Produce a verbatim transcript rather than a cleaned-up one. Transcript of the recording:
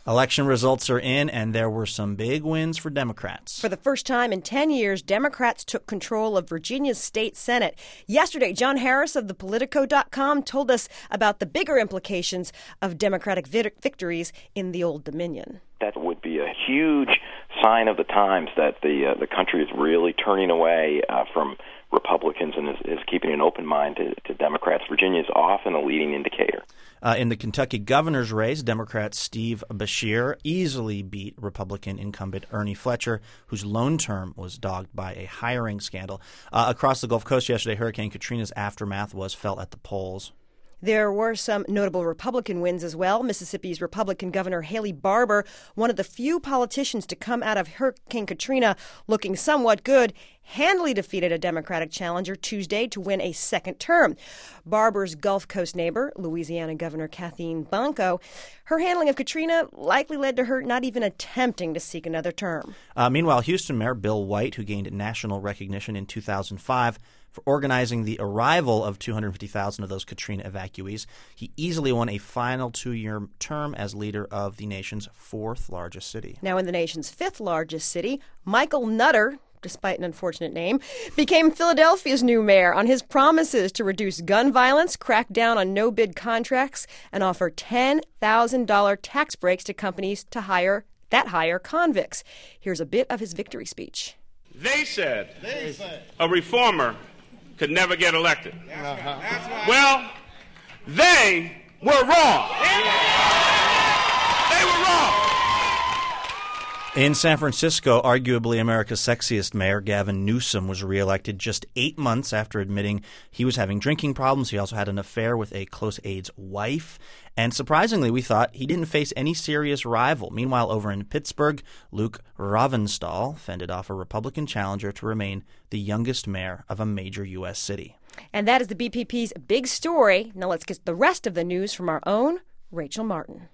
Election results are in, and there were some big wins for Democrats. For the first time in ten years, Democrats took control of Virginia's state Senate. Yesterday, John Harris of the Politico dot com told us about the bigger implications of Democratic vic- victories in the Old Dominion. That would be a huge sign of the times that the uh, the country is really turning away uh, from Republicans and is, is keeping an open mind to, to Democrats. Virginia is often a leading indicator. Uh, in the Kentucky governor's race, Democrat Steve Beshear easily beat Republican incumbent Ernie Fletcher, whose lone term was dogged by a hiring scandal. Uh, across the Gulf Coast yesterday, Hurricane Katrina's aftermath was felt at the polls. There were some notable Republican wins as well. Mississippi's Republican Governor Haley Barbour, one of the few politicians to come out of Hurricane Katrina looking somewhat good, handily defeated a Democratic challenger Tuesday to win a second term. Barbour's Gulf Coast neighbor, Louisiana Governor Kathleen Blanco, her handling of Katrina likely led to her not even attempting to seek another term. Uh, meanwhile, Houston Mayor Bill White, who gained national recognition in two thousand five for organizing the arrival of two hundred fifty thousand of those Katrina evacuees, he easily won a final two-year term as leader of the nation's fourth largest city. Now, in the nation's fifth largest city, Michael Nutter, despite an unfortunate name, became Philadelphia's new mayor on his promises to reduce gun violence, crack down on no-bid contracts, and offer ten thousand dollars tax breaks to companies to hire that hire convicts. Here's a bit of his victory speech. They said, they said a reformer could never get elected. That's right. That's right. Well, they were wrong. They were wrong. In San Francisco, arguably America's sexiest mayor, Gavin Newsom, was reelected just eight months after admitting he was having drinking problems. He also had an affair with a close aide's wife. And surprisingly, we thought he didn't face any serious rival. Meanwhile, over in Pittsburgh, Luke Ravenstahl fended off a Republican challenger to remain the youngest mayor of a major U S city. And that is the B P P's big story. Now let's get the rest of the news from our own Rachel Martin.